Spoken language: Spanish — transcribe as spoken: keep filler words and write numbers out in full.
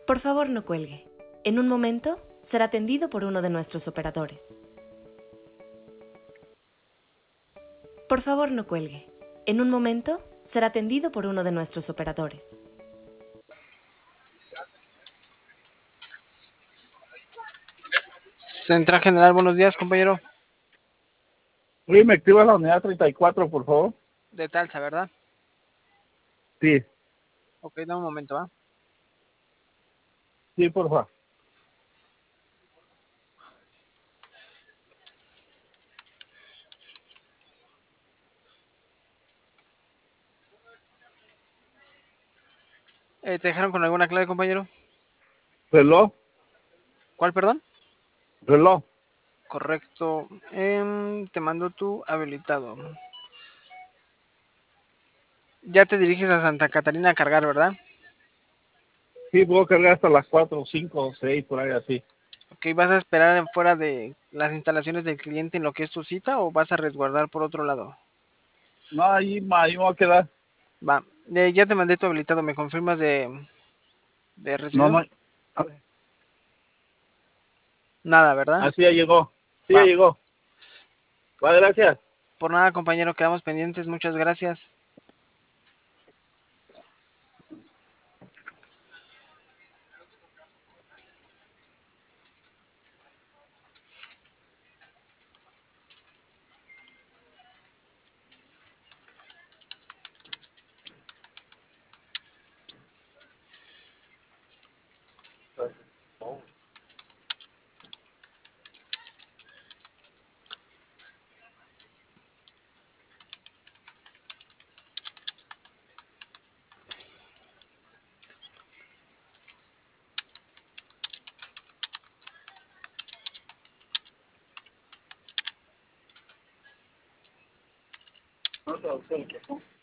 Por favor, no cuelgue. En un momento será atendido por uno de nuestros operadores. Por favor, no cuelgue. En un momento será atendido por uno de nuestros operadores. Central General, buenos días, compañero. Oye, me activa la unidad treinta y cuatro, por favor. De Talsa, ¿verdad? Sí, Ok, dame un momento, ¿ah? sí, por favor. Eh, ¿Te dejaron con alguna clave, compañero? Reloj, ¿Cuál, perdón? reloj. Correcto. Em, te mando tu habilitado. Ya te diriges a Santa Catarina a cargar, ¿verdad? Sí, puedo cargar hasta las cuatro, cinco, seis, por ahí así. Ok, ¿vas a esperar fuera de las instalaciones del cliente en lo que es tu cita o vas a resguardar por otro lado? No, ahí, ma, ahí me voy a quedar. Va, eh, ya te mandé tu habilitado, ¿me confirmas de, de No, recibido? no. A ver, Nada, ¿verdad? así ya llegó. Sí, ya Va, llegó. Va, gracias. por nada, compañero, quedamos pendientes, muchas gracias. No, no, no, no.